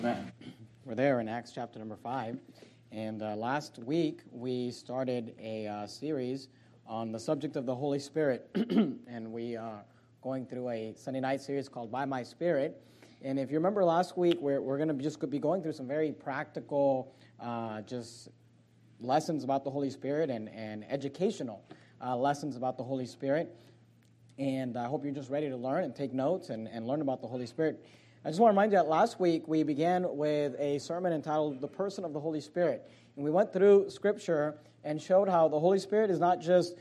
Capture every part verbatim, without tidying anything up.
Amen. We're there in Acts chapter number five, and uh, last week we started a uh, series on the subject of the Holy Spirit, and we are going through a Sunday night series called By My Spirit. And if you remember last week, we're, we're going to just be going through some very practical, uh, just lessons about the Holy Spirit and, and educational uh, lessons about the Holy Spirit. And I hope you're just ready to learn and take notes and, and learn about the Holy Spirit. I just want to remind you that last week we began with a sermon entitled The Person of the Holy Spirit. And we went through Scripture and showed how the Holy Spirit is not just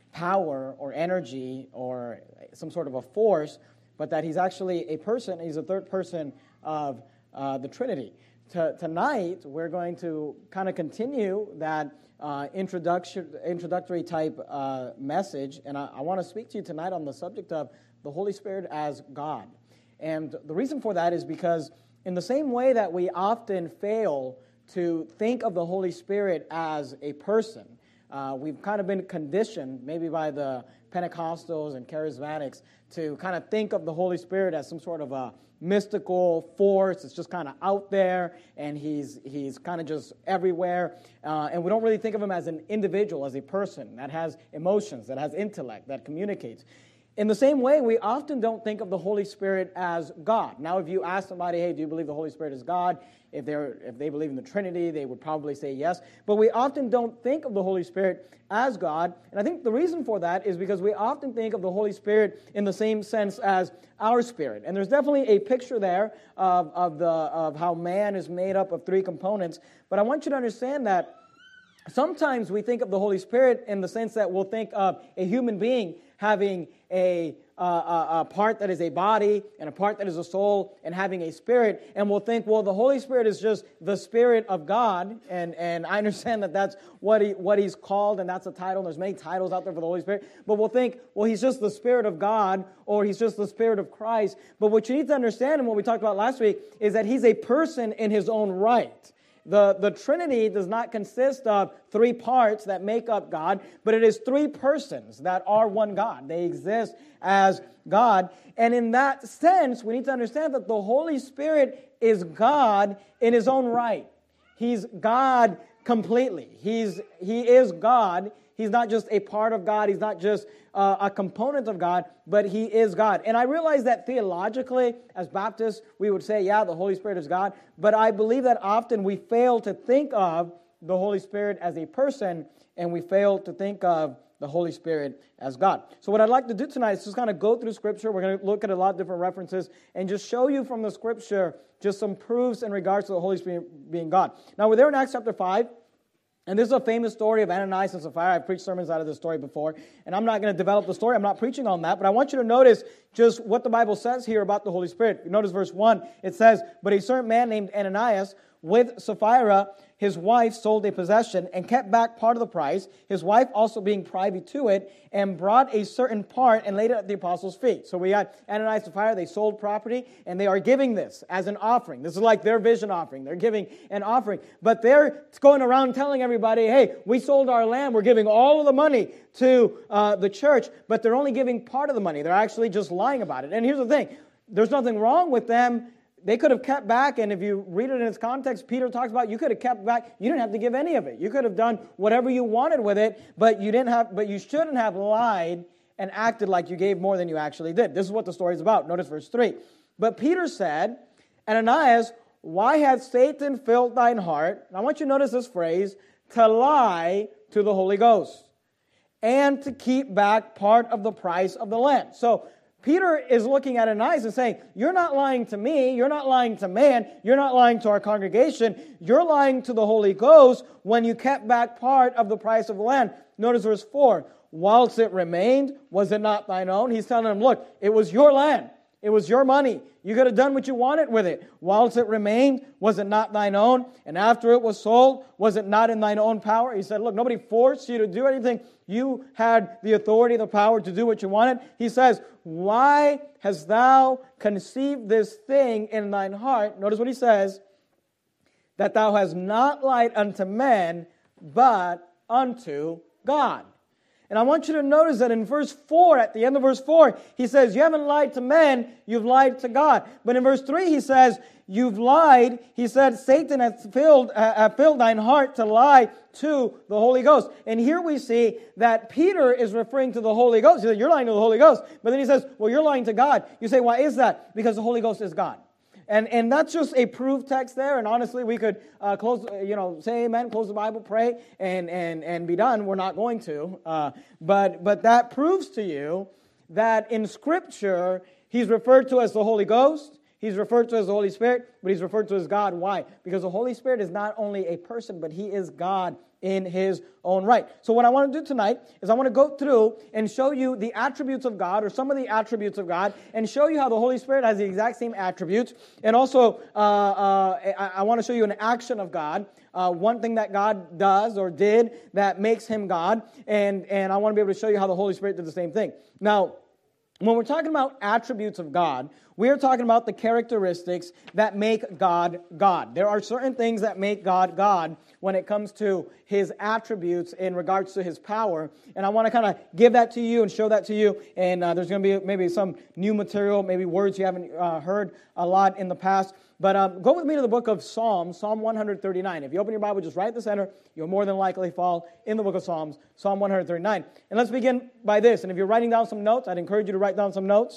power or energy or some sort of a force, but that he's actually a person. He's a third person of uh, the Trinity. T- tonight, we're going to kind of continue that uh, introduction, introductory type uh, message. And I, I want to speak to you tonight on the subject of the Holy Spirit as God. And the reason for that is because in the same way that we often fail to think of the Holy Spirit as a person, uh, we've kind of been conditioned, maybe by the Pentecostals and Charismatics, to kind of think of the Holy Spirit as some sort of a mystical force. It's just kind of out there, and he's he's kind of just everywhere. Uh, and we don't really think of him as an individual, as a person that has emotions, that has intellect, that communicates. In the same way, we often don't think of the Holy Spirit as God. Now, if you ask somebody, hey, do you believe the Holy Spirit is God? If they're if they believe in the Trinity, they would probably say yes. But we often don't think of the Holy Spirit as God. And I think the reason for that is because we often think of the Holy Spirit in the same sense as our spirit. And there's definitely a picture there of, of, the, of how man is made up of three components. But I want you to understand that sometimes we think of the Holy Spirit in the sense that we'll think of a human being having a, uh, a, a part that is a body and a part that is a soul and having a spirit, and we'll think, well, the Holy Spirit is just the Spirit of God, and, and I understand that that's what he what he's called, and that's a title, and there's many titles out there for the Holy Spirit, but we'll think, well, he's just the Spirit of God, or he's just the Spirit of Christ. But what you need to understand, and what we talked about last week, is that he's a person in his own right. The, the Trinity does not consist of three parts that make up God, but it is three persons that are one God. They exist as God. And in that sense, we need to understand that the Holy Spirit is God in his own right. He's God completely. He's, he is God. He's not just a part of God. He's not just uh, a component of God, but he is God. And I realize that theologically, as Baptists, we would say, yeah, the Holy Spirit is God. But I believe that often we fail to think of the Holy Spirit as a person, and we fail to think of the Holy Spirit as God. So what I'd like to do tonight is just kind of go through Scripture. We're going to look at a lot of different references and just show you from the Scripture just some proofs in regards to the Holy Spirit being God. Now, we're there in Acts chapter five. And this is a famous story of Ananias and Sapphira. I've preached sermons out of this story before, and I'm not going to develop the story. I'm not preaching on that, but I want you to notice just what the Bible says here about the Holy Spirit. Notice verse one. It says, "But a certain man named Ananias, with Sapphira, his wife, sold a possession and kept back part of the price, his wife also being privy to it, and brought a certain part and laid it at the apostles' feet." So we got Ananias and Sapphira, they sold property, and they are giving this as an offering. This is like their vision offering. They're giving an offering. But they're going around telling everybody, hey, we sold our land, we're giving all of the money to uh, the church, but they're only giving part of the money. They're actually just lying about it. And here's the thing, there's nothing wrong with them. They could have kept back, and if you read it in its context, Peter talks about you could have kept back. You didn't have to give any of it. You could have done whatever you wanted with it, but you didn't have. But you shouldn't have lied and acted like you gave more than you actually did. This is what the story is about. Notice verse three. "But Peter said, Ananias, why hath Satan filled thine heart?" And I want you to notice this phrase, "to lie to the Holy Ghost, and to keep back part of the price of the land." So Peter is looking at Ananias and saying, you're not lying to me, you're not lying to man, you're not lying to our congregation, you're lying to the Holy Ghost when you kept back part of the price of the land. Notice verse four, "Whilst it remained, was it not thine own?" He's telling him, look, it was your land, it was your money, you could have done what you wanted with it. "Whilst it remained, was it not thine own? And after it was sold, was it not in thine own power?" He said, look, nobody forced you to do anything. You had the authority, the power to do what you wanted. He says, "Why hast thou conceived this thing in thine heart?" Notice what he says, "that thou hast not lied unto men, but unto God." And I want you to notice that in verse four, at the end of verse four, he says, you haven't lied to men, you've lied to God. But in verse three, he says, you've lied. He said, Satan has filled, uh, filled thine heart to lie to the Holy Ghost. And here we see that Peter is referring to the Holy Ghost. He said, you're lying to the Holy Ghost. But then he says, well, you're lying to God. You say, why is that? Because the Holy Ghost is God. And and that's just a proof text there. And honestly, we could uh, close, you know, say amen, close the Bible, pray, and and and be done. We're not going to. Uh, but but that proves to you that in Scripture, he's referred to as the Holy Ghost. He's referred to as the Holy Spirit, but he's referred to as God. Why? Because the Holy Spirit is not only a person, but he is God in his own right. So what I want to do tonight is I want to go through and show you the attributes of God, or some of the attributes of God, and show you how the Holy Spirit has the exact same attributes. And also, uh, uh, I, I want to show you an action of God, uh, one thing that God does or did that makes him God, and, and I want to be able to show you how the Holy Spirit did the same thing. Now, when we're talking about attributes of God, we are talking about the characteristics that make God God. There are certain things that make God God when it comes to his attributes in regards to his power. And I want to kind of give that to you and show that to you. And uh, there's going to be maybe some new material, maybe words you haven't uh, heard a lot in the past. But um, go with me to the book of Psalms, Psalm one thirty-nine. If you open your Bible, just right at the center, you'll more than likely fall in the book of Psalms, Psalm one thirty-nine. And let's begin by this. And if you're writing down some notes, I'd encourage you to write down some notes.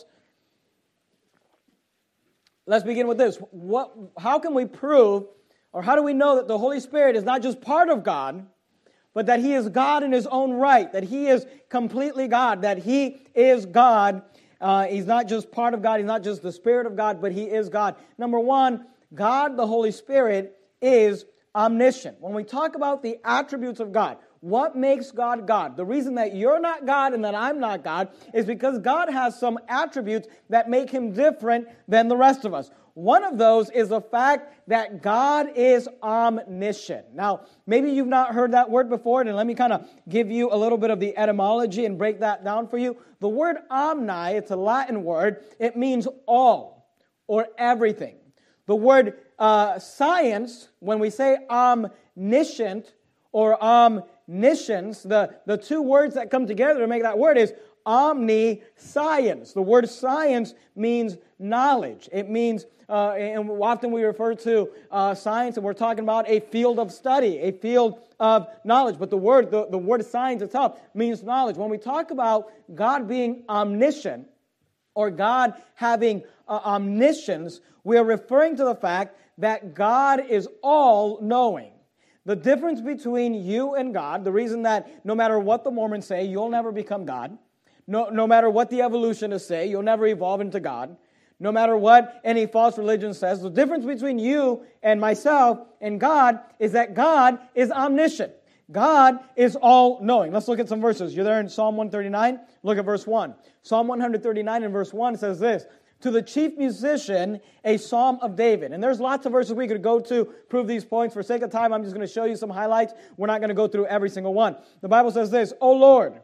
Let's begin with this. What? How can we prove, or how do we know that the Holy Spirit is not just part of God, but that he is God in his own right, that he is completely God, that he is God? Uh, he's not just part of God, he's not just the Spirit of God, but he is God. Number one, God, the Holy Spirit, is omniscient. When we talk about the attributes of God, what makes God God? The reason that you're not God and that I'm not God is because God has some attributes that make him different than the rest of us. One of those is the fact that God is omniscient. Now, maybe you've not heard that word before, and let me kind of give you a little bit of the etymology and break that down for you. The word omni, it's a Latin word. It means all or everything. The word uh, science, when we say omniscient or omniscience, the, the two words that come together to make that word is omniscience. The word science means knowledge. It means, uh, and often we refer to uh, science, and we're talking about a field of study, a field of knowledge. But the word, the, the word science itself means knowledge. When we talk about God being omniscient, or God having uh, omniscience, we are referring to the fact that God is all-knowing. The difference between you and God, the reason that no matter what the Mormons say, you'll never become God, no, no matter what the evolutionists say, you'll never evolve into God, no matter what any false religion says, the difference between you and myself and God is that God is omniscient. God is all-knowing. Let's look at some verses. You're there in Psalm one thirty-nine. Look at verse one. Psalm one thirty-nine and verse one says this: to the chief musician, a psalm of David. And there's lots of verses we could go to prove these points. For sake of time, I'm just going to show you some highlights. We're not going to go through every single one. The Bible says this: O Lord,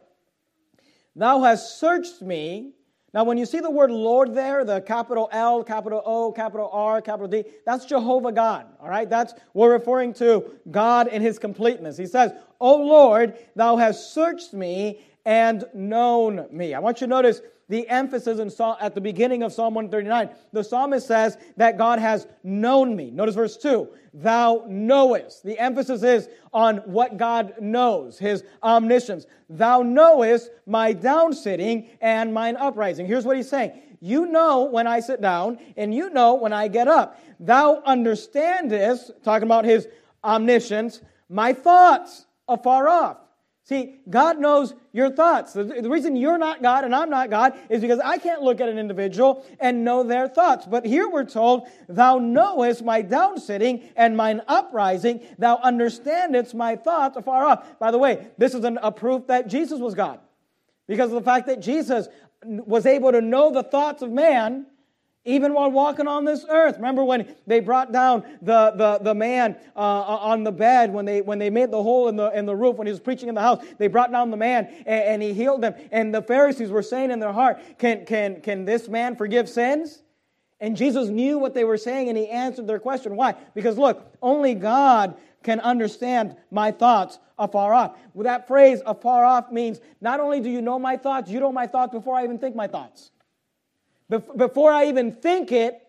thou hast searched me. Now, when you see the word Lord there, the capital L, capital O, capital R, capital D, that's Jehovah God, all right? That's, we're referring to God in his completeness. He says, O Lord, thou hast searched me and known me. I want you to notice the emphasis in Psalm, at the beginning of Psalm one thirty-nine. The psalmist says that God has known me. Notice verse two. Thou knowest. The emphasis is on what God knows, his omniscience. Thou knowest my downsitting and mine uprising. Here's what he's saying. You know when I sit down, and you know when I get up. Thou understandest, talking about his omniscience, my thoughts afar off. See, God knows your thoughts. The, the reason you're not God and I'm not God is because I can't look at an individual and know their thoughts. But here we're told, thou knowest my downsitting and mine uprising. Thou understandest my thoughts afar off. By the way, this is an, a proof that Jesus was God. Because of the fact that Jesus was able to know the thoughts of man even while walking on this earth. Remember when they brought down the, the, the man uh, on the bed, when they when they made the hole in the in the roof, when he was preaching in the house, they brought down the man and, and he healed them. And the Pharisees were saying in their heart, can, can, can this man forgive sins? And Jesus knew what they were saying, and he answered their question. Why? Because look, only God can understand my thoughts afar off. Well, that phrase, afar off, means not only do you know my thoughts, you know my thoughts before I even think my thoughts. Before I even think it,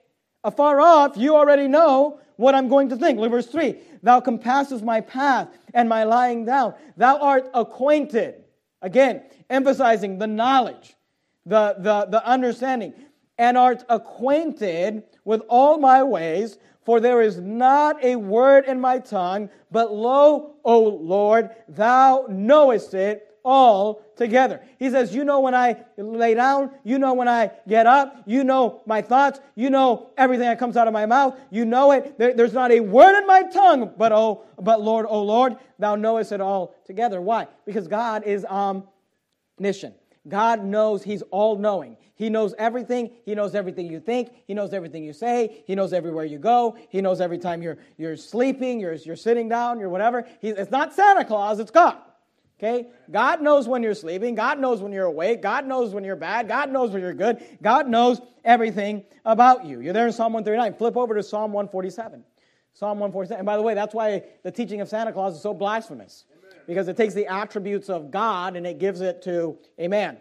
Afar off, you already know what I'm going to think. Look at verse three. Thou compassest my path and my lying down. Thou art acquainted. Again, emphasizing the knowledge, the, the, the understanding. And art acquainted with all my ways, for there is not a word in my tongue, but lo, O Lord, thou knowest it all together. He says, you know when I lay down, you know when I get up, you know my thoughts, you know everything that comes out of my mouth, you know it. There, there's not a word in my tongue, but oh, but Lord, O Lord, thou knowest it all together. Why? Because God is omniscient. God knows, He's all-knowing. He knows everything. He knows everything you think. He knows everything you say. He knows everywhere you go. He knows every time you're you're sleeping, you're, you're sitting down, you're whatever. He, it's not Santa Claus, it's God. Okay? God knows when you're sleeping. God knows when you're awake. God knows when you're bad. God knows when you're good. God knows everything about you. You're there in Psalm one thirty-nine. Flip over to Psalm one forty-seven. Psalm one forty-seven. And by the way, that's why the teaching of Santa Claus is so blasphemous. Amen. Because it takes the attributes of God and it gives it to a man.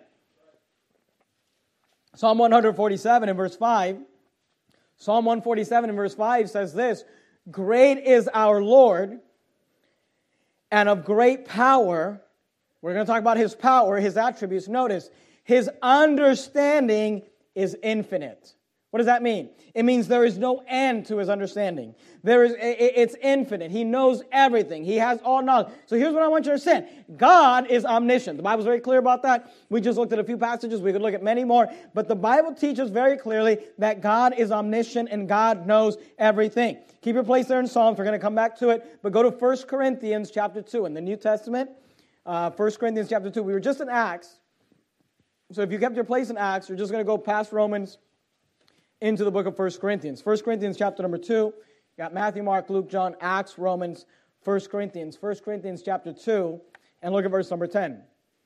Psalm one forty-seven in verse five. Psalm one forty-seven in verse five says this, great is our Lord, and of great power. We're going to talk about His power, His attributes. Notice, His understanding is infinite. What does that mean? It means there is no end to His understanding. There is, it's infinite. He knows everything. He has all knowledge. So here's what I want you to understand. God is omniscient. The Bible's very clear about that. We just looked at a few passages. We could look at many more. But the Bible teaches very clearly that God is omniscient and God knows everything. Keep your place there in Psalms. We're going to come back to it. But go to First Corinthians chapter two in the New Testament. Uh, First Corinthians chapter two. We were just in Acts. So if you kept your place in Acts, you're just going to go past Romans into the book of First Corinthians. First Corinthians chapter number two. You got Matthew, Mark, Luke, John, Acts, Romans, First Corinthians. First Corinthians chapter two. And look at verse number ten.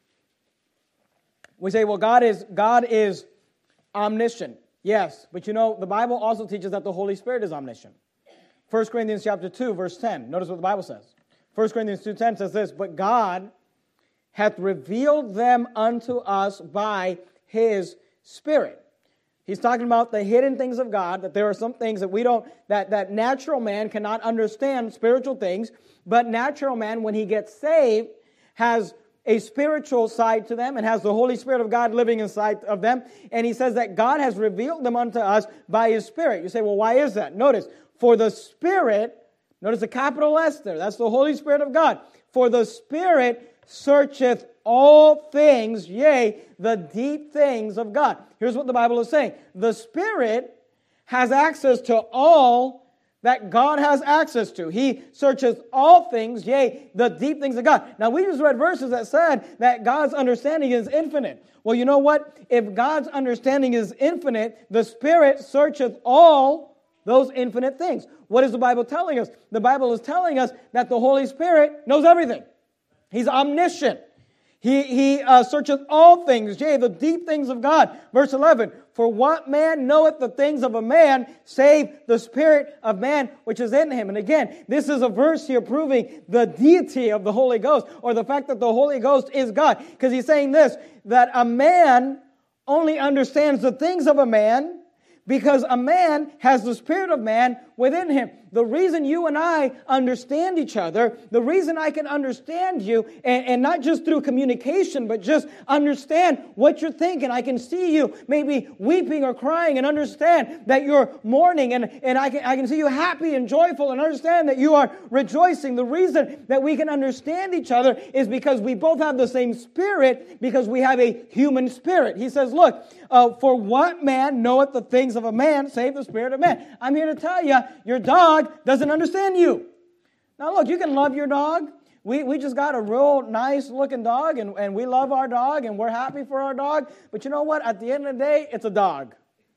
We say, well, God is, God is omniscient. Yes, but you know, the Bible also teaches that the Holy Spirit is omniscient. First Corinthians chapter two, verse ten. Notice what the Bible says. First Corinthians two ten says this, but God hath revealed them unto us by His Spirit. He's talking about the hidden things of God, that there are some things that we don't, that, that natural man cannot understand spiritual things, but natural man, when he gets saved, has a spiritual side to them and has the Holy Spirit of God living inside of them. And he says that God has revealed them unto us by His Spirit. You say, well, why is that? Notice, for the Spirit, notice the capital S there, that's the Holy Spirit of God. For the Spirit searcheth all things, yea, the deep things of God. Here's what the Bible is saying. The Spirit has access to all that God has access to. He searches all things, yea, the deep things of God. Now, we just read verses that said that God's understanding is infinite. Well, you know what? If God's understanding is infinite, the Spirit searcheth all those infinite things. What is the Bible telling us? The Bible is telling us that the Holy Spirit knows everything. He's omniscient. He, he uh, searcheth all things, yea, the deep things of God. Verse eleven, for what man knoweth the things of a man, save the spirit of man which is in him? And again, this is a verse here proving the deity of the Holy Ghost, or the fact that the Holy Ghost is God. Because he's saying this, that a man only understands the things of a man because a man has the spirit of man within him. The reason you and I understand each other, the reason I can understand you, and, and not just through communication, but just understand what you're thinking. I can see you maybe weeping or crying and understand that you're mourning, and, and I can, I can see you happy and joyful and understand that you are rejoicing. The reason that we can understand each other is because we both have the same spirit, because we have a human spirit. He says, look, uh, for what man knoweth the things of a man, save the spirit of man? I'm here to tell you, your dog doesn't understand you. Now look, you can love your dog. We we just got a real nice looking dog, and, and we love our dog, and we're happy for our dog. But you know what? At the end of the day, it's a dog.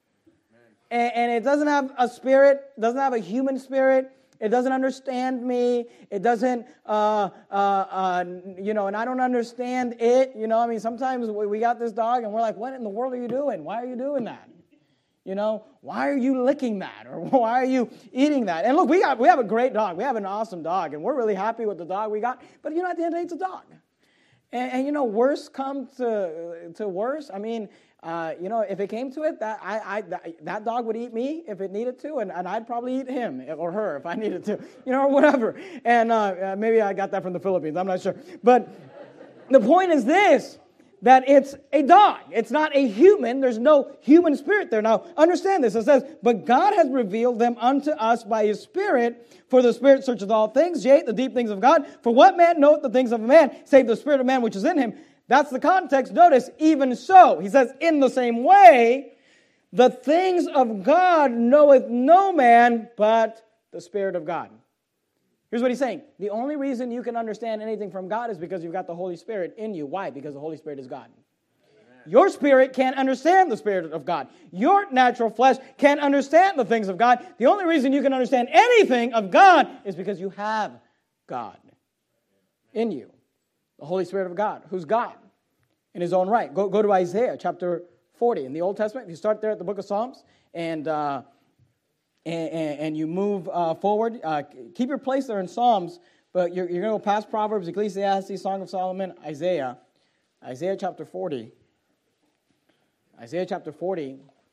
And, and it doesn't have a spirit, doesn't have a human spirit. It doesn't understand me. It doesn't, uh, uh, uh, you know, and I don't understand it. You know, I mean, sometimes we, we got this dog, and we're like, what in the world are you doing? Why are you doing that? You know, why are you licking that? Or why are you eating that? And look, we got we have a great dog. We have an awesome dog, and we're really happy with the dog we got. But, you know, at the end of the day, it's a dog. And, and you know, worse comes to, to worse. I mean, Uh, you know, if it came to it, that I, I that, that dog would eat me if it needed to, and, and I'd probably eat him or her if I needed to, you know, or whatever. And uh, maybe I got that from the Philippines. I'm not sure. But the point is this, that it's a dog. It's not a human. There's no human spirit there. Now, understand this. It says, but God has revealed them unto us by his Spirit, for the Spirit searcheth all things, yea, the deep things of God. For what man knoweth the things of a man, save the spirit of man which is in him? That's the context. Notice, even so, he says, in the same way, the things of God knoweth no man but the Spirit of God. Here's what he's saying. The only reason you can understand anything from God is because you've got the Holy Spirit in you. Why? Because the Holy Spirit is God. Amen. Your spirit can't understand the Spirit of God. Your natural flesh can't understand the things of God. The only reason you can understand anything of God is because you have God in you. The Holy Spirit of God, who's God in his own right. Go, go to Isaiah chapter forty in the Old Testament. If you start there at the book of Psalms and uh, and, and you move uh, forward, uh, keep your place there in Psalms, but you're, you're going to go past Proverbs, Ecclesiastes, Song of Solomon, Isaiah. Isaiah chapter forty. Isaiah chapter forty.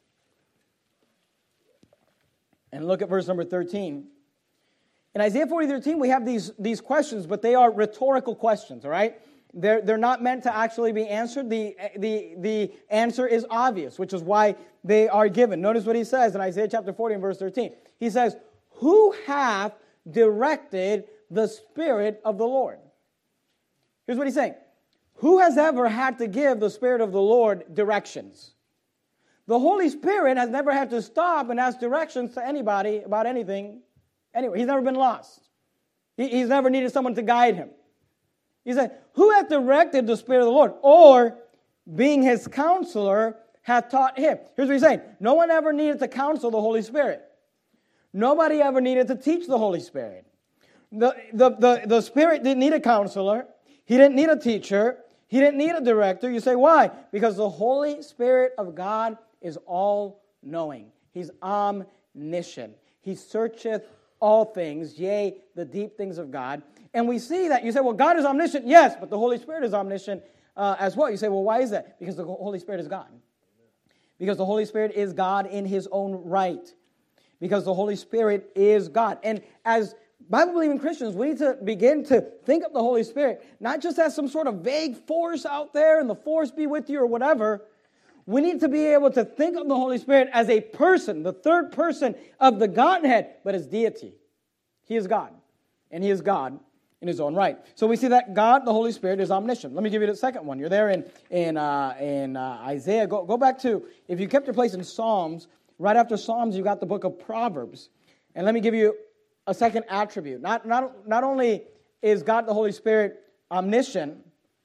And look at verse number thirteen. In Isaiah forty, thirteen, we have these, these questions, but they are rhetorical questions, all right? They're, they're not meant to actually be answered. The, the, the answer is obvious, which is why they are given. Notice what he says in Isaiah chapter forty and verse thirteen. He says, who hath directed the Spirit of the Lord? Here's what he's saying. Who has ever had to give the Spirit of the Lord directions? The Holy Spirit has never had to stop and ask directions to anybody about anything. Anyway, he's never been lost. He, he's never needed someone to guide him. He said, who hath directed the Spirit of the Lord? Or, being his counselor, hath taught him. Here's what he's saying. No one ever needed to counsel the Holy Spirit. Nobody ever needed to teach the Holy Spirit. The, the, the, the Spirit didn't need a counselor. He didn't need a teacher. He didn't need a director. You say, why? Because the Holy Spirit of God is all-knowing. He's omniscient. He searcheth all things, yea, the deep things of God. And we see that. You say, well, God is omniscient. Yes, but the Holy Spirit is omniscient uh, as well. You say, well, why is that? Because the Holy Spirit is God. Because the Holy Spirit is God in his own right. Because the Holy Spirit is God. And as Bible-believing Christians, we need to begin to think of the Holy Spirit, not just as some sort of vague force out there, and the force be with you or whatever. We need to be able to think of the Holy Spirit as a person, the third person of the Godhead, but as deity. He is God, and he is God in his own right. So we see that God, the Holy Spirit, is omniscient. Let me give you the second one. You're there in in uh, in uh, Isaiah. Go go back to, if you kept your place in Psalms, right after Psalms, you got the book of Proverbs. And let me give you a second attribute. Not not not only is God, the Holy Spirit, omniscient,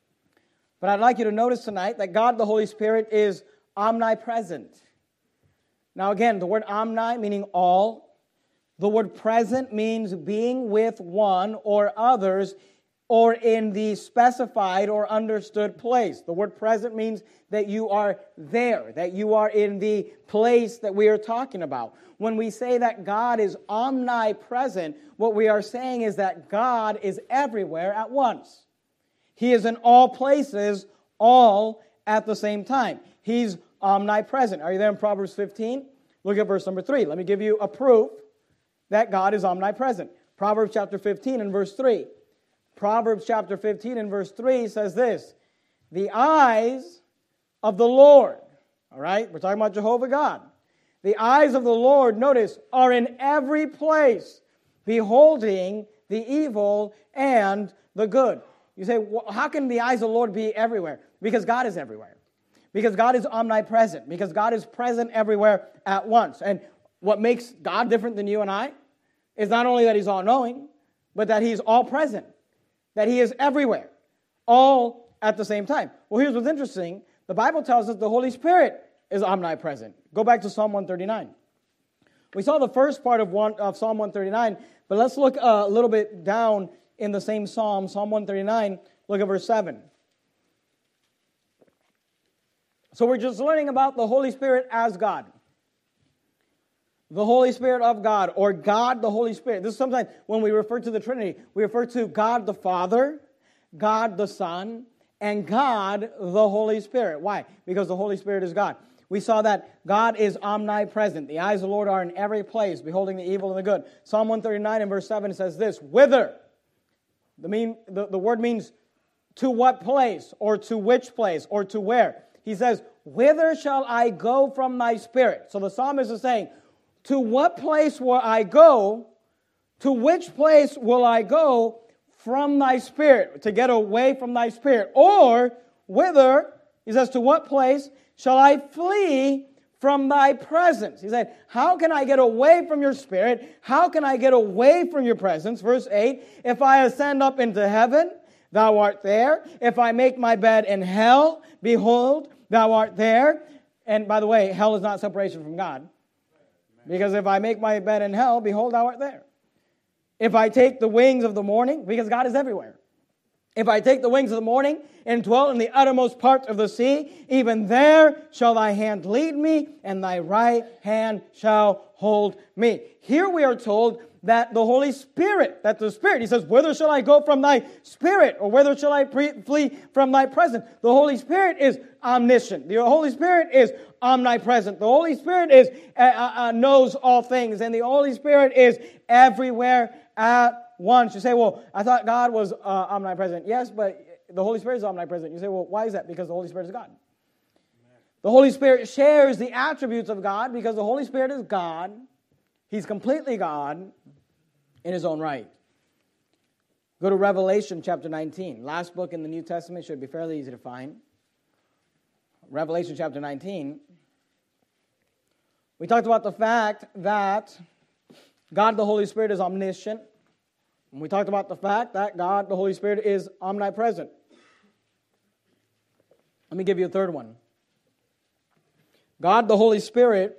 but I'd like you to notice tonight that God, the Holy Spirit, is omnipresent. Now again, the word omni meaning all. The word present means being with one or others or in the specified or understood place. The word present means that you are there, that you are in the place that we are talking about. When we say that God is omnipresent, what we are saying is that God is everywhere at once. He is in all places, all at the same time. He's omnipresent. Are you there in Proverbs fifteen? Look at verse number three. Let me give you a proof that God is omnipresent. Proverbs chapter fifteen and verse three. Proverbs chapter fifteen and verse three says this. The eyes of the Lord, all right, we're talking about Jehovah God. The eyes of the Lord, notice, are in every place, beholding the evil and the good. You say, well, how can the eyes of the Lord be everywhere? Because God is everywhere. Because God is omnipresent. Because God is present everywhere at once. And what makes God different than you and I is not only that he's all-knowing, but that he's all-present. That he is everywhere. All at the same time. Well, here's what's interesting. The Bible tells us the Holy Spirit is omnipresent. Go back to Psalm one thirty-nine. We saw the first part of, one, of Psalm one thirty-nine, but let's look a little bit down in the same Psalm, Psalm one thirty-nine. Look at verse seven. So we're just learning about the Holy Spirit as God. The Holy Spirit of God, or God the Holy Spirit. This is sometimes when we refer to the Trinity, we refer to God the Father, God the Son, and God, the Holy Spirit. Why? Because the Holy Spirit is God. We saw that God is omnipresent. The eyes of the Lord are in every place, beholding the evil and the good. Psalm one thirty-nine and verse seven says this, whither? The, mean, the, the word means to what place, or to which place, or to where. He says, whither shall I go from thy spirit? So the psalmist is saying, to what place will I go? To which place will I go from thy spirit, to get away from thy spirit? Or whither, he says, to what place shall I flee from thy presence? He said, how can I get away from your spirit? How can I get away from your presence? Verse eight, if I ascend up into heaven, thou art there. If I make my bed in hell, behold, thou art there. And by the way, hell is not separation from God. Because if I make my bed in hell, behold, thou art there. If I take the wings of the morning, because God is everywhere. If I take the wings of the morning and dwell in the uttermost part of the sea, even there shall thy hand lead me, and thy right hand shall hold me. Here we are told that the Holy Spirit, that the Spirit, he says, whither shall I go from thy Spirit, or whither shall I pre- flee from thy presence? The Holy Spirit is omniscient. The Holy Spirit is omnipresent. The Holy Spirit is uh, uh, knows all things, and the Holy Spirit is everywhere at once. You say, well, I thought God was uh, omnipresent. Yes, but the Holy Spirit is omnipresent. You say, well, why is that? Because the Holy Spirit is God. The Holy Spirit shares the attributes of God because the Holy Spirit is God. He's completely God in his own right. Go to Revelation chapter nineteen. Last book in the New Testament, should be fairly easy to find. Revelation chapter nineteen. We talked about the fact that God the Holy Spirit is omniscient. And we talked about the fact that God the Holy Spirit is omnipresent. Let me give you a third one. God the Holy Spirit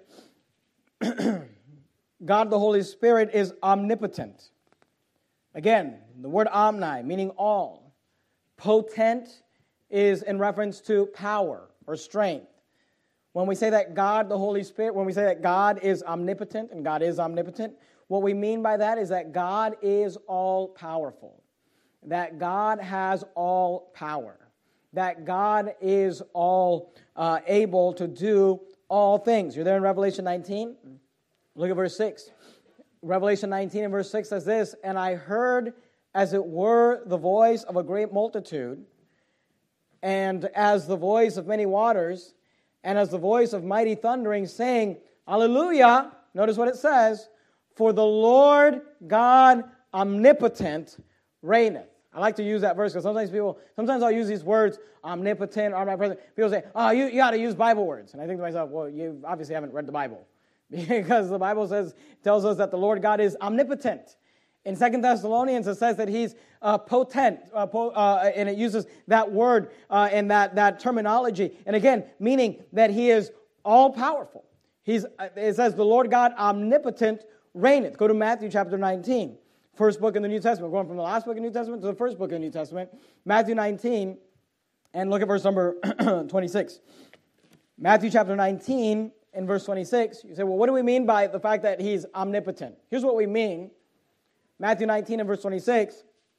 God the Holy Spirit is omnipotent. Again, the word omni, meaning all. Potent is in reference to power or strength. When we say that God the Holy Spirit, when we say that God is omnipotent and God is omnipotent, what we mean by that is that God is all powerful. That God has all power. That God is all uh, able to do all things. You're there in Revelation nineteen? Look at verse six. Revelation nineteen and verse six says this, and I heard as it were the voice of a great multitude, and as the voice of many waters, and as the voice of mighty thundering, saying, Hallelujah. Notice what it says, for the Lord God omnipotent reigneth. I like to use that verse because sometimes people, sometimes I'll use these words, omnipotent, omnipresent. People say, oh, you, you got to use Bible words. And I think to myself, well, you obviously haven't read the Bible. Because the Bible says, tells us that the Lord God is omnipotent. In Second Thessalonians, it says that he's uh, potent, uh, po- uh, and it uses that word uh, and that, that terminology. And again, meaning that he is all-powerful. He's, it says, the Lord God omnipotent reigneth. Go to Matthew chapter nineteen, first book in the New Testament. We're going from the last book in the New Testament to the first book in the New Testament. Matthew nineteen, and look at verse number twenty-six. Matthew chapter nineteen and verse twenty-six. You say, well, what do we mean by the fact that he's omnipotent? Here's what we mean. Matthew nineteen and verse twenty-six.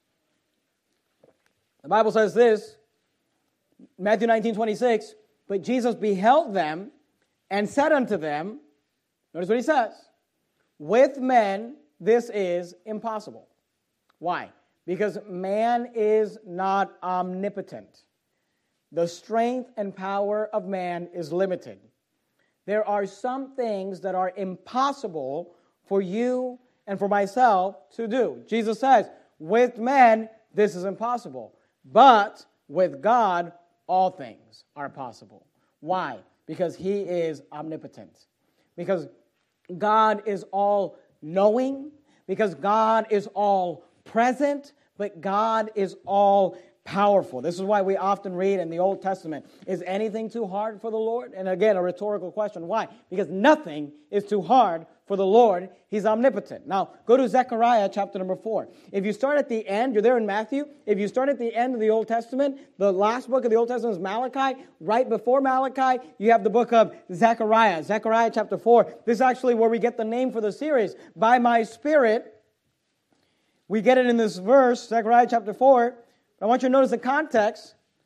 The Bible says this, Matthew nineteen, twenty-six, but Jesus beheld them and said unto them, notice what he says, with men this is impossible. Why? Because man is not omnipotent. The strength and power of man is limited. There are some things that are impossible for you and for myself to do. Jesus says, with men, this is impossible. But with God, all things are possible. Why? Because he is omnipotent. Because God is all-knowing. Because God is all-present. But God is all powerful. This is why we often read in the Old Testament, is anything too hard for the Lord? And again, a rhetorical question. Why? Because nothing is too hard for the Lord. He's omnipotent. Now, go to Zechariah chapter number four. If you start at the end, you're there in Matthew. If you start at the end of the Old Testament, the last book of the Old Testament is Malachi. Right before Malachi, you have the book of Zechariah. Zechariah chapter four. This is actually where we get the name for the series. By my Spirit, we get it in this verse, Zechariah chapter four. I want you to notice the context.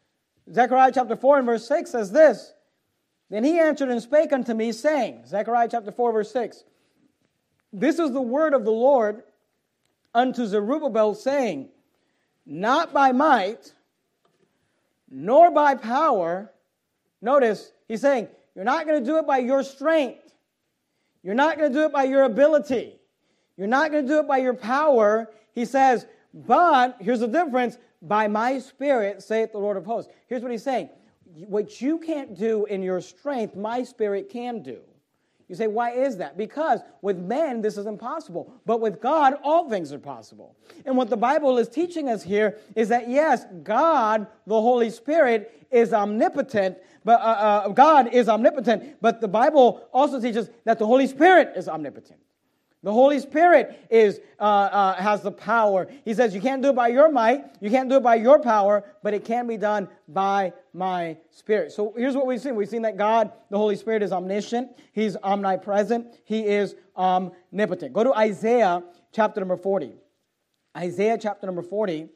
Zechariah chapter four and verse six says this. Then he answered and spake unto me, saying, Zechariah chapter four, verse six, this is the word of the Lord unto Zerubbabel, saying, not by might, nor by power. Notice, he's saying, you're not going to do it by your strength. You're not going to do it by your ability. You're not going to do it by your power. He says, but, here's the difference, by my Spirit, saith the Lord of hosts. Here's what he's saying. What you can't do in your strength, my Spirit can do. You say, why is that? Because with men, this is impossible. But with God, all things are possible. And what the Bible is teaching us here is that, yes, God, the Holy Spirit, is omnipotent. But uh, uh, God is omnipotent. But the Bible also teaches that the Holy Spirit is omnipotent. The Holy Spirit is uh, uh, has the power. He says you can't do it by your might, you can't do it by your power, but it can be done by my Spirit. So here's what we've seen. We've seen that God, the Holy Spirit, is omniscient. He's omnipresent. He is omnipotent. Go to Isaiah chapter number forty. Isaiah chapter number forty.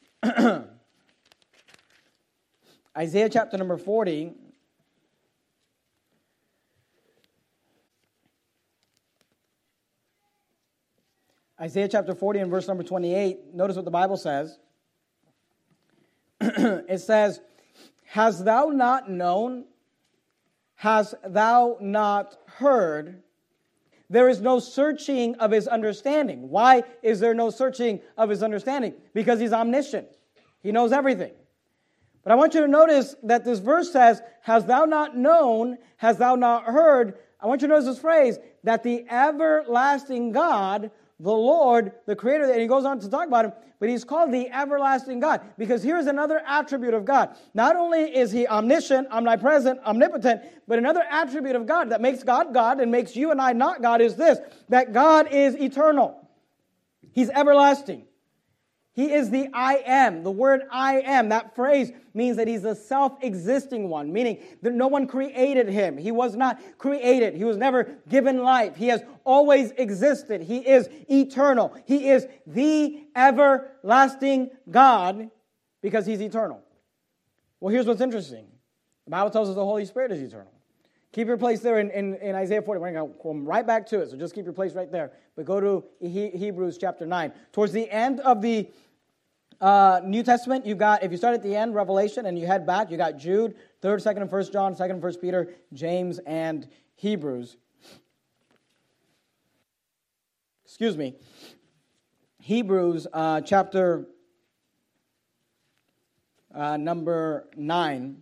Isaiah chapter number forty. Isaiah chapter forty and verse number twenty-eight, notice what the Bible says. It says, hast thou not known? Hast thou not heard? There is no searching of his understanding. Why is there no searching of his understanding? Because he's omniscient. He knows everything. But I want you to notice that this verse says, hast thou not known? Hast thou not heard? I want you to notice this phrase, that the everlasting God, the Lord, the Creator, and he goes on to talk about him, but he's called the everlasting God, because here's another attribute of God. Not only is he omniscient, omnipresent, omnipotent, but another attribute of God that makes God God and makes you and I not God is this, that God is eternal. He's everlasting. He is the I am. The word I am, that phrase means that he's a self-existing one, meaning that no one created him. He was not created. He was never given life. He has always existed. He is eternal. He is the everlasting God because he's eternal. Well, here's what's interesting. The Bible tells us the Holy Spirit is eternal. Keep your place there in, in, in Isaiah forty. We're going to come right back to it, so just keep your place right there. But go to he, Hebrews chapter nine. Towards the end of the Uh, New Testament, you've got, if you start at the end, Revelation, and you head back, you got Jude, third, second, and first John, second, and first Peter, James, and Hebrews. Excuse me. Hebrews uh, chapter uh, number nine.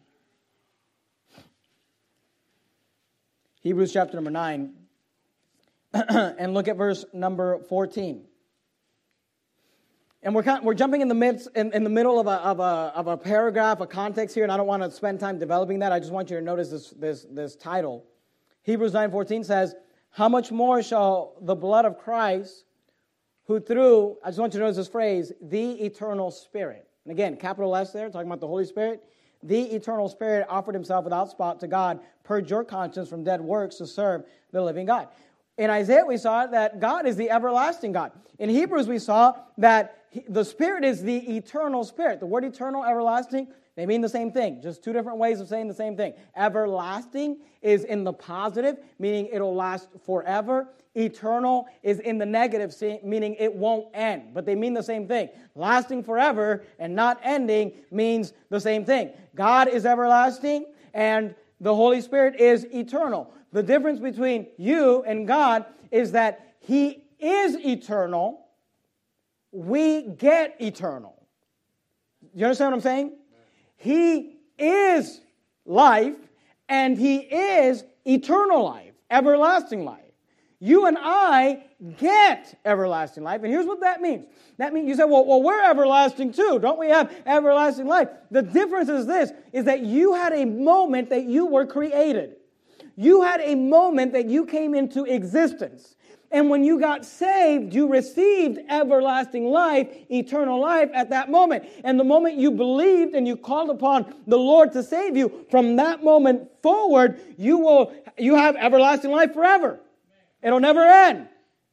Hebrews chapter number nine. And look at verse number fourteen. And we're kind of, we're jumping in the midst in, in the middle of a of a of a paragraph, a context here, and I don't want to spend time developing that. I just want you to notice this this this title. Hebrews nine fourteen says, "How much more shall the blood of Christ, who through," I just want you to notice this phrase, "the eternal Spirit." And again, capital S there, talking about the Holy Spirit. "The eternal Spirit offered himself without spot to God, purge your conscience from dead works to serve the living God." In Isaiah, we saw that God is the everlasting God. In Hebrews, we saw that the Spirit is the eternal Spirit. The word eternal, everlasting, they mean the same thing. Just two different ways of saying the same thing. Everlasting is in the positive, meaning it'll last forever. Eternal is in the negative, meaning it won't end. But they mean the same thing. Lasting forever and not ending means the same thing. God is everlasting and the Holy Spirit is eternal. The difference between you and God is that He is eternal. We get eternal. You understand what I'm saying? He is life, and He is eternal life, everlasting life. You and I get everlasting life, and here's what that means. That means, you say, well, well, we're everlasting too. Don't we have everlasting life? The difference is this, is that you had a moment that you were created. You had a moment that you came into existence. And when you got saved, you received everlasting life, eternal life at that moment. And the moment you believed and you called upon the Lord to save you, from that moment forward, you will you have everlasting life forever. It'll never end.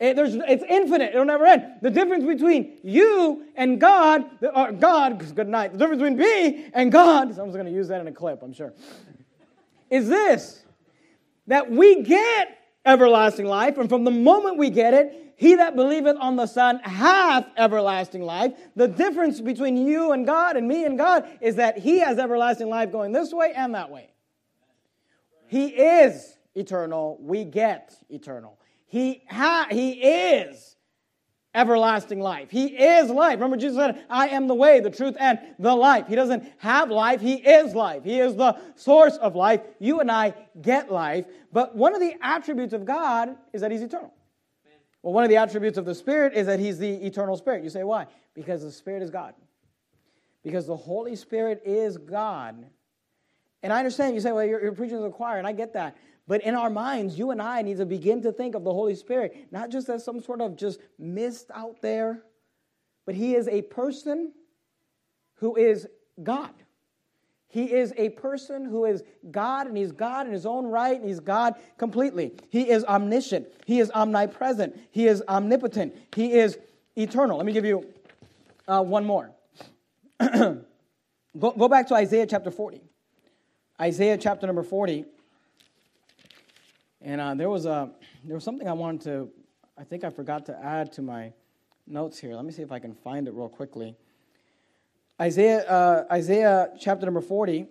It, there's, it's infinite. It'll never end. The difference between you and God, or God, good night. The difference between me and God, someone's going to use that in a clip, I'm sure, is this, that we get everlasting life, and from the moment we get it, he that believeth on the Son hath everlasting life. The difference between you and God and me and God is that he has everlasting life going this way and that way. He is eternal. We get eternal. He ha- He is everlasting life. He is life. Remember, Jesus said, I am the way, the truth, and the life. He doesn't have life. He is life. He is the source of life. You and I get life. But one of the attributes of God is that he's eternal. Well, one of the attributes of the Spirit is that he's the eternal Spirit. You say, why? Because the Spirit is God. Because the Holy Spirit is God. And I understand, you say, well, you're, you're preaching to the choir, and I get that. But in our minds, you and I need to begin to think of the Holy Spirit, not just as some sort of just mist out there, but he is a person who is God. He is a person who is God, and he's God in his own right, and he's God completely. He is omniscient. He is omnipresent. He is omnipotent. He is eternal. Let me give you uh, one more. go, go back to Isaiah chapter forty. Isaiah chapter number forty. And uh, there was a there was something I wanted to, I think I forgot to add to my notes here. Let me see if I can find it real quickly. Isaiah uh, Isaiah chapter number forty.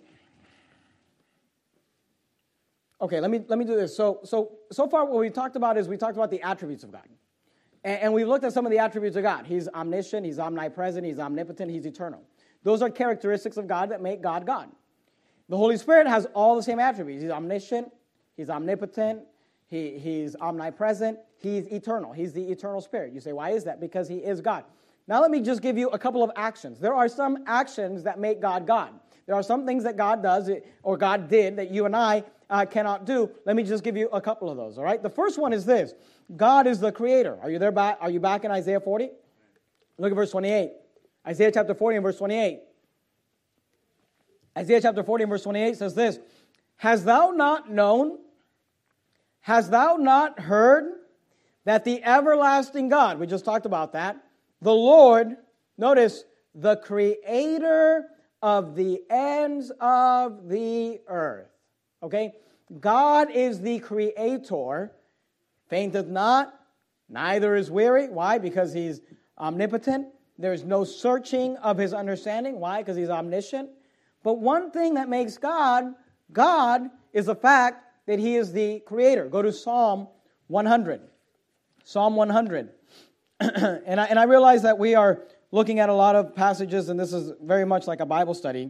Okay, let me let me do this. So so so far what we talked about is we talked about the attributes of God. And, and we've looked at some of the attributes of God. He's omniscient, he's omnipresent, he's omnipotent, he's eternal. Those are characteristics of God that make God God. The Holy Spirit has all the same attributes. He's omniscient, he's omnipotent, he, he's omnipresent, he's eternal. He's the eternal Spirit. You say, why is that? Because he is God. Now let me just give you a couple of actions. There are some actions that make God God. There are some things that God does or God did that you and I uh, cannot do. Let me just give you a couple of those, all right? The first one is this. God is the creator. Are you there back? Are you back in Isaiah forty? Look at verse twenty-eight. Isaiah chapter forty and verse twenty-eight. Isaiah chapter forty and verse twenty-eight says this. Hast thou not known, hast thou not heard that the everlasting God, we just talked about that, the Lord, notice, the creator of the ends of the earth. Okay? God is the creator, fainteth not, neither is weary. Why? Because he's omnipotent. There's no searching of his understanding. Why? Because he's omniscient. But one thing that makes God God is the fact that he is the creator. Go to Psalm one hundred. Psalm one hundred. and, I, and I realize that we are looking at a lot of passages, and this is very much like a Bible study.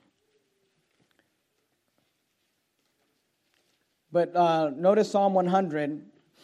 But uh, notice Psalm one hundred.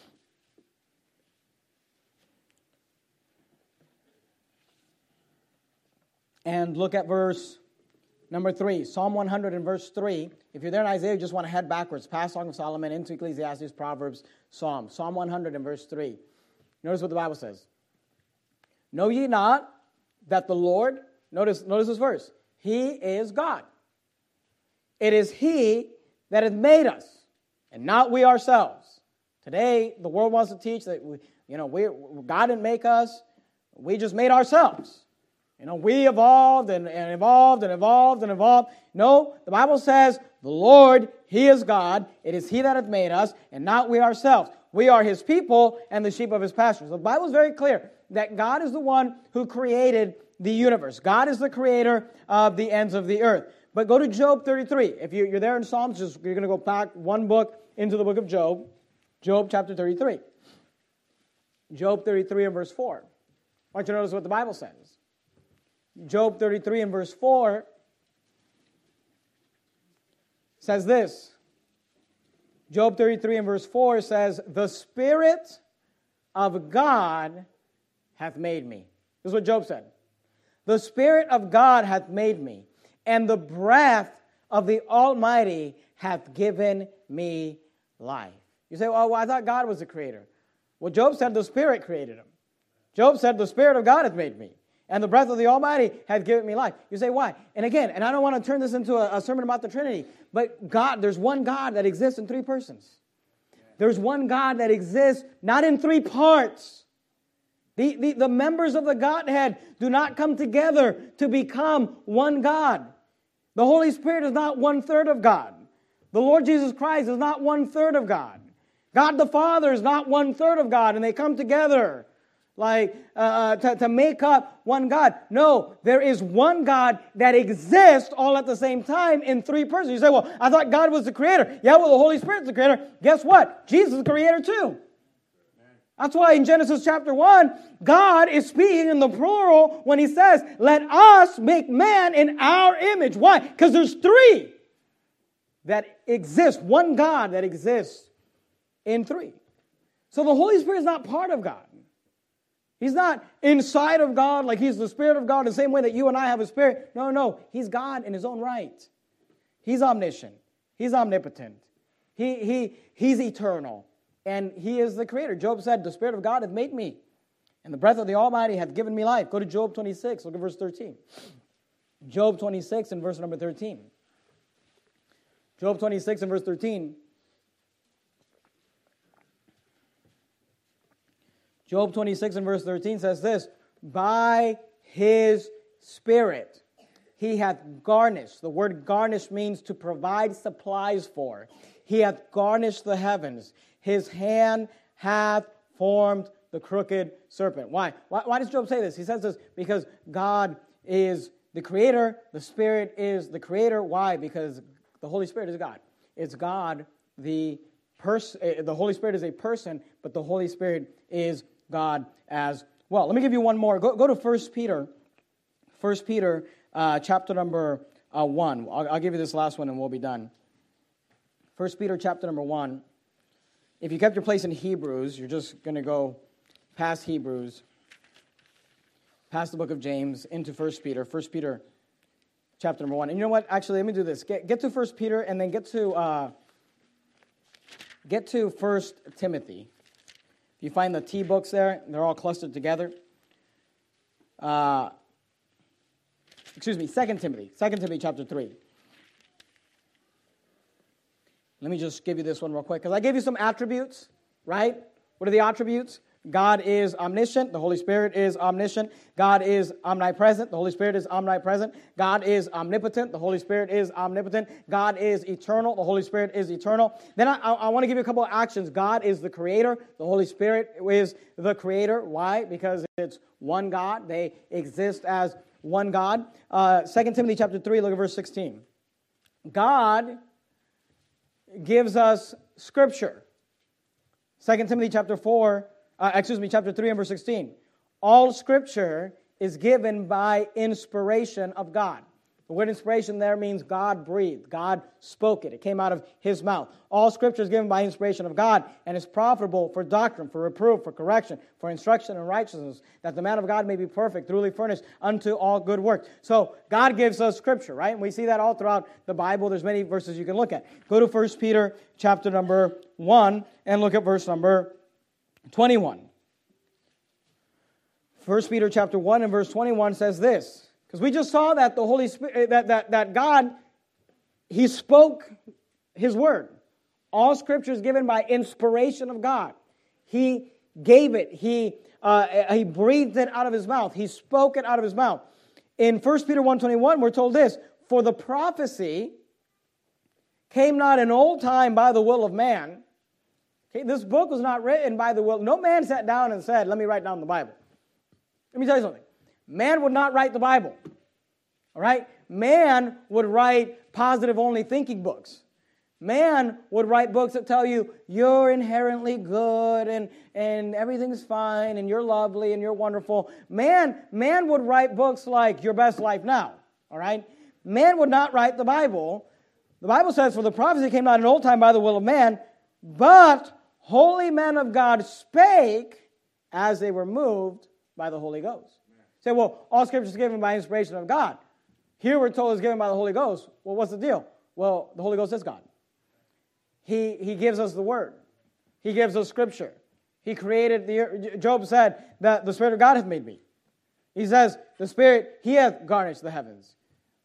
And look at verse number three. Psalm one hundred and verse three. If you're there in Isaiah, you just want to head backwards. Past Song of Solomon, into Ecclesiastes, Proverbs, Psalm. Psalm one hundred and verse three. Notice what the Bible says. Know ye not that the Lord, notice, notice this verse, he is God. It is he that hath made us, and not we ourselves. Today, the world wants to teach that, we, you know, we God didn't make us, we just made ourselves. You know, we evolved and, and evolved and evolved and evolved. No, the Bible says, the Lord, he is God. It is he that hath made us, and not we ourselves. We are his people and the sheep of his pastures. The Bible is very clear that God is the one who created the universe. God is the creator of the ends of the earth. But go to Job thirty-three. If you're there in Psalms, just, you're going to go back one book into the book of Job. Job chapter thirty-three. Job thirty-three and verse four. I want you to notice what the Bible says. Job thirty-three and verse four says this. Job thirty-three and verse four says, the Spirit of God hath made me. This is what Job said. The Spirit of God hath made me, and the breath of the Almighty hath given me life. You say, well, I thought God was the creator. Well, Job said the Spirit created him. Job said, the Spirit of God hath made me, and the breath of the Almighty hath given me life. You say, why? And again, and I don't want to turn this into a, a sermon about the Trinity, but God, there's one God that exists in three persons. There's one God that exists, not in three parts. The, the, the members of the Godhead do not come together to become one God. The Holy Spirit is not one-third of God. The Lord Jesus Christ is not one-third of God. God the Father is not one-third of God, and they come together like uh, to, to make up one God. No, there is one God that exists all at the same time in three persons. You say, well, I thought God was the creator. Yeah, well, the Holy Spirit's the creator. Guess what? Jesus is the creator too. That's why in Genesis chapter one, God is speaking in the plural when he says, let us make man in our image. Why? Because there's three that exist. One God that exists in three. So the Holy Spirit is not part of God. He's not inside of God like he's the Spirit of God the same way that you and I have a spirit. No, no. He's God in his own right. He's omniscient. He's omnipotent. He, he, he's eternal. And he is the creator. Job said, the Spirit of God hath made me, and the breath of the Almighty hath given me life. Go to Job twenty-six. Look at verse thirteen. Job twenty-six and verse number thirteen. Job twenty-six and verse thirteen. Job twenty-six and verse thirteen says this, by his Spirit he hath garnished. The word garnish means to provide supplies for. He hath garnished the heavens. His hand hath formed the crooked serpent. Why? Why, why does Job say this? He says this because God is the creator. The Spirit is the creator. Why? Because the Holy Spirit is God. It's God, the person. The Holy Spirit is a person, but the Holy Spirit is God as well. Let me give you one more. Go, go to First Peter. First Peter, uh, chapter number uh, one. I'll, I'll give you this last one and we'll be done. First Peter, chapter number one. If you kept your place in Hebrews, you're just going to go past Hebrews, past the book of James, into First Peter. First Peter, chapter number one. And you know what? Actually, let me do this. Get, get to First Peter and then get to uh, get to First Timothy. You find the T books there. They're all clustered together. Uh, excuse me, Second Timothy. Second Timothy chapter three. Let me just give you this one real quick, because I gave you some attributes, right? What are the attributes? God is omniscient. The Holy Spirit is omniscient. God is omnipresent. The Holy Spirit is omnipresent. God is omnipotent. The Holy Spirit is omnipotent. God is eternal. The Holy Spirit is eternal. Then I, I, I want to give you a couple of actions. God is the creator. The Holy Spirit is the creator. Why? Because it's one God. They exist as one God. Uh, Second Timothy chapter three, look at verse sixteen. God gives us Scripture. Second Timothy chapter four, uh, excuse me, chapter three and verse sixteen. All Scripture is given by inspiration of God. The word inspiration there means God breathed. God spoke it. It came out of His mouth. All Scripture is given by inspiration of God and is profitable for doctrine, for reproof, for correction, for instruction in righteousness, that the man of God may be perfect, truly furnished unto all good works. So God gives us Scripture, right? And we see that all throughout the Bible. There's many verses you can look at. Go to First Peter chapter number one and look at verse number twenty-one. First Peter chapter one and verse twenty-one says this. Because we just saw that the Holy Spirit, that, that, that God, He spoke His word. All Scripture is given by inspiration of God. He gave it. He uh, He breathed it out of His mouth. He spoke it out of His mouth. In First Peter one twenty-one, we're told this, for the prophecy came not in old time by the will of man. Okay, this book was not written by the will. No man sat down and said, let me write down the Bible. Let me tell you something. Man would not write the Bible, all right? Man would write positive-only thinking books. Man would write books that tell you you're inherently good and, and everything's fine and you're lovely and you're wonderful. Man, man would write books like Your Best Life Now, all right? Man would not write the Bible. The Bible says, for the prophecy came not in old time by the will of man, but holy men of God spake as they were moved by the Holy Ghost. Say, well, all Scripture is given by inspiration of God. Here we're told it's given by the Holy Ghost. Well, what's the deal? Well, the Holy Ghost is God. He, he gives us the Word. He gives us Scripture. He created the earth. Job said that the Spirit of God hath made me. He says, the Spirit, He hath garnished the heavens.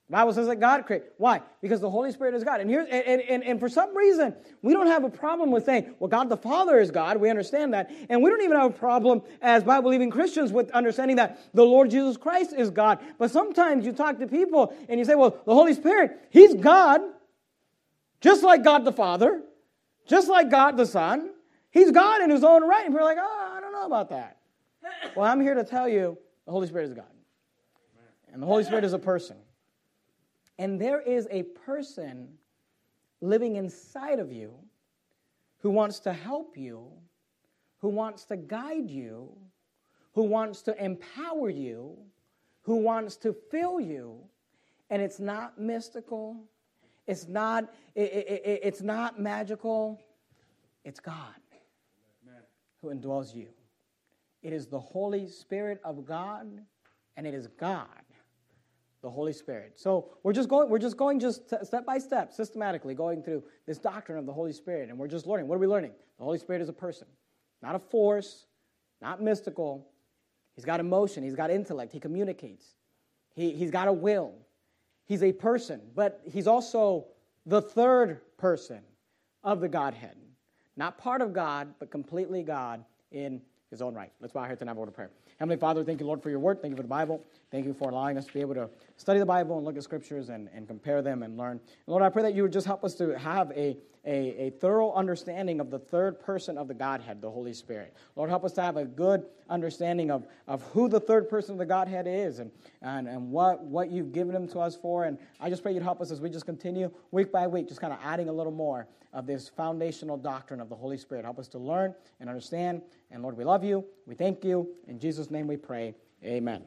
The Bible says that God created. Why? Because the Holy Spirit is God. And, here, and, and, and for some reason, we don't have a problem with saying, well, God the Father is God. We understand that. And we don't even have a problem as Bible-believing Christians with understanding that the Lord Jesus Christ is God. But sometimes you talk to people and you say, well, the Holy Spirit, He's God, just like God the Father, just like God the Son. He's God in His own right. And we're like, oh, I don't know about that. Well, I'm here to tell you the Holy Spirit is God. And the Holy Spirit is a person. And there is a person living inside of you who wants to help you, who wants to guide you, who wants to empower you, who wants to fill you. And it's not mystical. It's not, it, it, it, it's not magical. It's God who indwells you. It is the Holy Spirit of God, and it is God, the Holy Spirit. So we're just going, we're just going just step by step, systematically going through this doctrine of the Holy Spirit, and we're just learning. What are we learning? The Holy Spirit is a person, not a force, not mystical. He's got emotion. He's got intellect. He communicates. He, he's got a will. He's a person, but he's also the third person of the Godhead. Not part of God, but completely God in His own right. Let's bow our heads and have a word of prayer. Heavenly Father, thank you, Lord, for your word. Thank you for the Bible. Thank you for allowing us to be able to study the Bible and look at scriptures and, and compare them and learn. And Lord, I pray that you would just help us to have a, a, a thorough understanding of the third person of the Godhead, the Holy Spirit. Lord, help us to have a good understanding of, of who the third person of the Godhead is and, and, and what, what you've given him to us for. And I just pray you'd help us as we just continue week by week, just kind of adding a little more of this foundational doctrine of the Holy Spirit. Help us to learn and understand. And Lord, we love you. We thank you. In Jesus' name we pray. Amen.